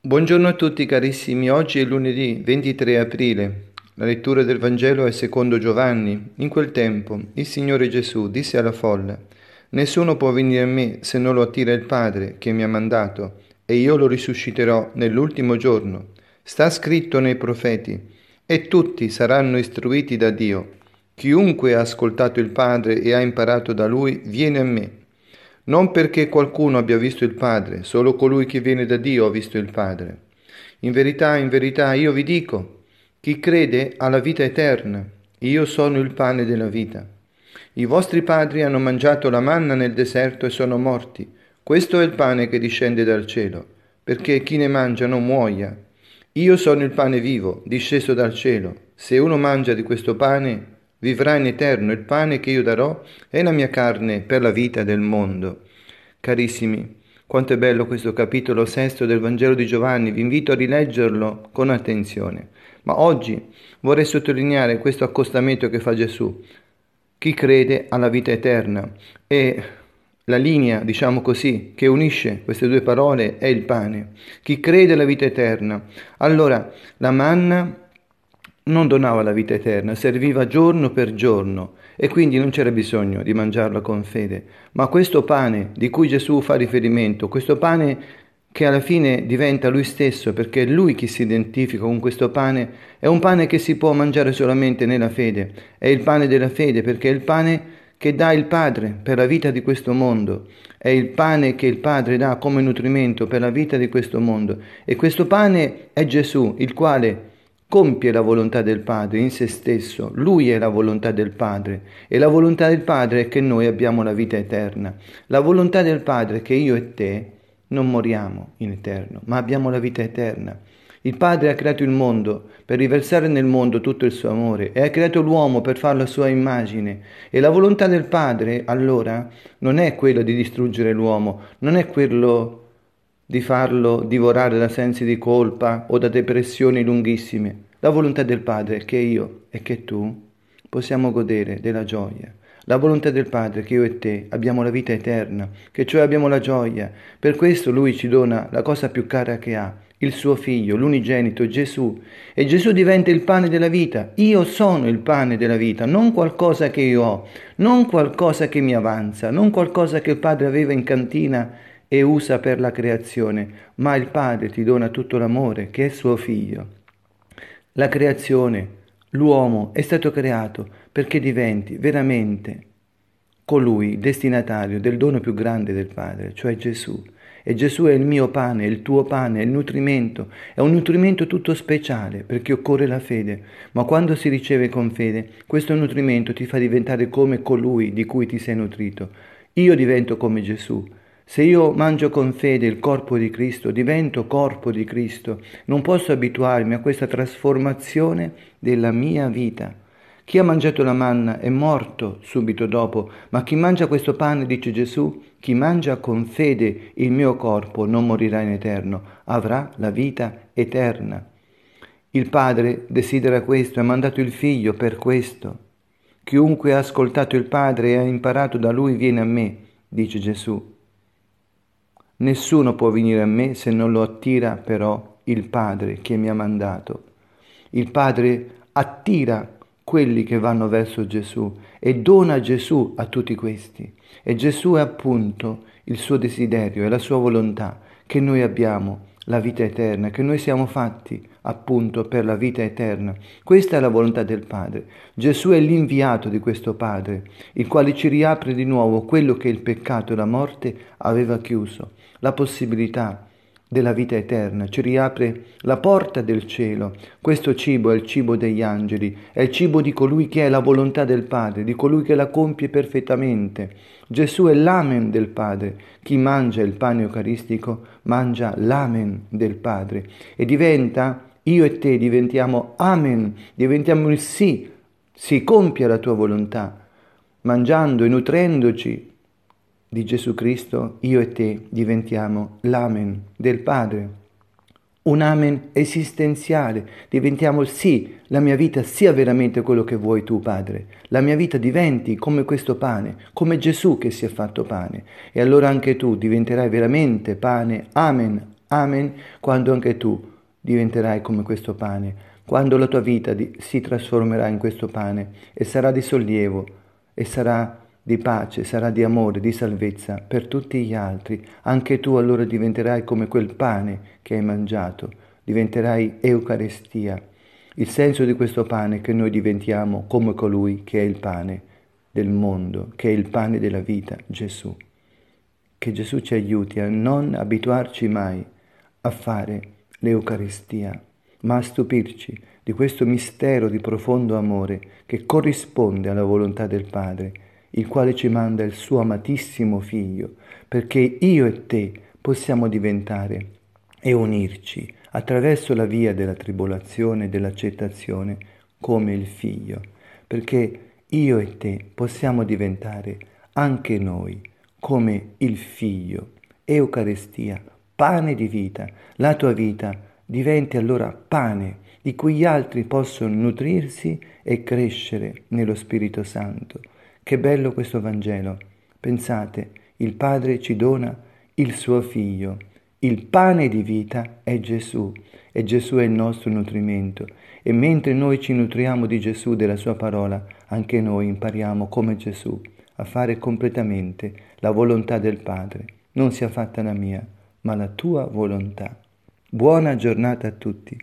Buongiorno a tutti carissimi, oggi è lunedì 23 aprile. La lettura del Vangelo è secondo Giovanni. In quel tempo il Signore Gesù disse alla folla: Nessuno può venire a me se non lo attira il Padre che mi ha mandato, e io lo risusciterò nell'ultimo giorno. Sta scritto nei profeti: e tutti saranno istruiti da Dio. Chiunque ha ascoltato il Padre e ha imparato da Lui viene a me. Non perché qualcuno abbia visto il Padre, solo colui che viene da Dio ha visto il Padre. In verità, io vi dico, chi crede ha la vita eterna. Io sono il pane della vita. I vostri padri hanno mangiato la manna nel deserto e sono morti. Questo è il pane che discende dal cielo, perché chi ne mangia non muoia. Io sono il pane vivo, disceso dal cielo. Se uno mangia di questo pane, vivrà in eterno. Il pane che io darò è la mia carne per la vita del mondo. Carissimi, quanto è bello questo capitolo sesto del Vangelo di Giovanni, vi invito a rileggerlo con attenzione. Ma oggi vorrei sottolineare questo accostamento che fa Gesù. Chi crede ha la vita eterna e la linea, diciamo così, che unisce queste due parole è il pane. Chi crede alla vita eterna. Allora, la manna non donava la vita eterna, serviva giorno per giorno e quindi non c'era bisogno di mangiarla con fede. Ma questo pane di cui Gesù fa riferimento, questo pane che alla fine diventa lui stesso, perché è lui che si identifica con questo pane, è un pane che si può mangiare solamente nella fede. È il pane della fede, perché è il pane che dà il Padre per la vita di questo mondo. È il pane che il Padre dà come nutrimento per la vita di questo mondo. E questo pane è Gesù, il quale compie la volontà del Padre in se stesso. Lui è la volontà del Padre e la volontà del Padre è che noi abbiamo la vita eterna. La volontà del Padre è che io e te non moriamo in eterno, ma abbiamo la vita eterna. Il Padre ha creato il mondo per riversare nel mondo tutto il suo amore e ha creato l'uomo per farlo a sua immagine. E la volontà del Padre, allora, non è quella di distruggere l'uomo, non è quello di farlo divorare da sensi di colpa o da depressioni lunghissime. La volontà del Padre è che io e che tu possiamo godere della gioia. La volontà del Padre è che io e te abbiamo la vita eterna, che cioè abbiamo la gioia. Per questo Lui ci dona la cosa più cara che ha, il suo Figlio, l'unigenito Gesù. E Gesù diventa il pane della vita. Io sono il pane della vita, non qualcosa che io ho, non qualcosa che mi avanza, non qualcosa che il Padre aveva in cantina e usa per la creazione, ma il Padre ti dona tutto l'amore che è suo Figlio. La creazione, l'uomo è stato creato perché diventi veramente colui, il destinatario del dono più grande del Padre, cioè Gesù. E Gesù è il mio pane, è il tuo pane, è il nutrimento, è un nutrimento tutto speciale perché occorre la fede, ma quando si riceve con fede, questo nutrimento ti fa diventare come colui di cui ti sei nutrito. Io divento come Gesù. Se io mangio con fede il corpo di Cristo, divento corpo di Cristo, non posso abituarmi a questa trasformazione della mia vita. Chi ha mangiato la manna è morto subito dopo, ma chi mangia questo pane, dice Gesù, chi mangia con fede il mio corpo non morirà in eterno, avrà la vita eterna. Il Padre desidera questo, ha mandato il Figlio per questo. Chiunque ha ascoltato il Padre e ha imparato da Lui viene a me, dice Gesù. Nessuno può venire a me se non lo attira però il Padre che mi ha mandato. Il Padre attira quelli che vanno verso Gesù e dona Gesù a tutti questi. E Gesù è appunto il suo desiderio, è la sua volontà, che noi abbiamo la vita eterna, che noi siamo fatti appunto per la vita eterna. Questa è la volontà del Padre. Gesù è l'inviato di questo Padre, il quale ci riapre di nuovo quello che il peccato e la morte aveva chiuso, la possibilità della vita eterna, ci riapre la porta del cielo. Questo cibo è il cibo degli angeli, è il cibo di colui che è la volontà del Padre, di colui che la compie perfettamente. Gesù è l'amen del Padre. Chi mangia il pane eucaristico mangia l'amen del Padre e diventa, io e te diventiamo amen, diventiamo il sì, si compie la tua volontà. Mangiando e nutrendoci di Gesù Cristo, io e te diventiamo l'amen del Padre. Un amen esistenziale, diventiamo il sì, la mia vita sia veramente quello che vuoi tu, Padre. La mia vita diventi come questo pane, come Gesù che si è fatto pane. E allora anche tu diventerai veramente pane, amen, Amen, quando anche tu diventerai come questo pane, quando la tua vita si trasformerà in questo pane e sarà di sollievo e sarà di pace, sarà di amore, di salvezza per tutti gli altri. Anche tu allora diventerai come quel pane che hai mangiato, diventerai Eucaristia. Il senso di questo pane è che noi diventiamo come colui che è il pane del mondo, che è il pane della vita, Gesù. Che Gesù ci aiuti a non abituarci mai a fare l'Eucaristia, ma a stupirci di questo mistero di profondo amore che corrisponde alla volontà del Padre, il quale ci manda il suo amatissimo Figlio, perché io e te possiamo diventare e unirci attraverso la via della tribolazione e dell'accettazione come il Figlio, perché io e te possiamo diventare anche noi come il Figlio, Eucaristia, pane di vita. La tua vita diventi allora pane di cui gli altri possono nutrirsi e crescere nello Spirito Santo. Che bello questo Vangelo. Pensate, il Padre ci dona il suo Figlio. Il pane di vita è Gesù e Gesù è il nostro nutrimento. E mentre noi ci nutriamo di Gesù, della sua parola, anche noi impariamo come Gesù a fare completamente la volontà del Padre. Non sia fatta la mia, ma la tua volontà. Buona giornata a tutti.